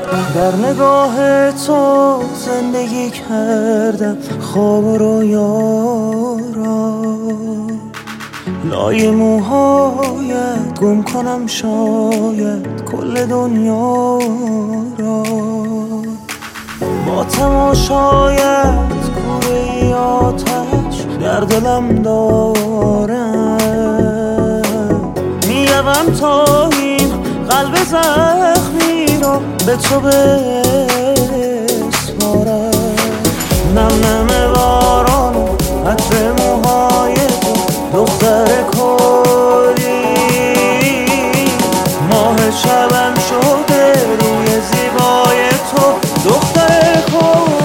در نگاه تو زندگی کردم خواب و رویا، لای موهایت گم کنم شاید کل دنیا را. با تماشایت کوره آتش در دلم دارم، میروم تا این قلب زخمی را به تو بسپارم. نم نم باران عطر موهای تو دختر کلی، ماه شبم شده روی زیبای تو دختر کلی.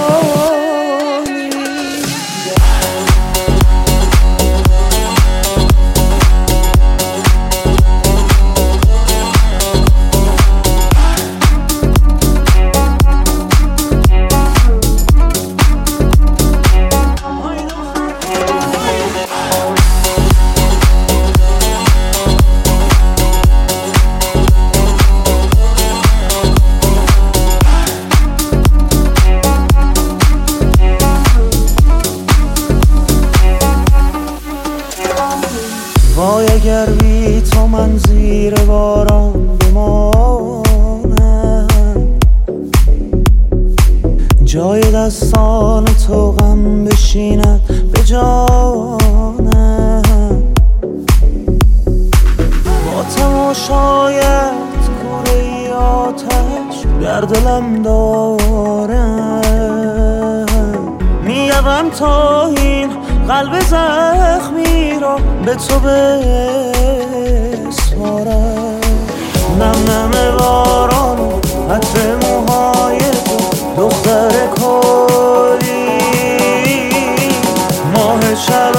وای اگر بی تو من زیر باران بمانم، جای دستان تو غم بشیند به جانم. با تماشایت کوره آتش در دلم دارم، میروم تا این قلب زخمی را به تو بسپارم. نم نم باران عطر موهای تو دختر کلی، ماه شب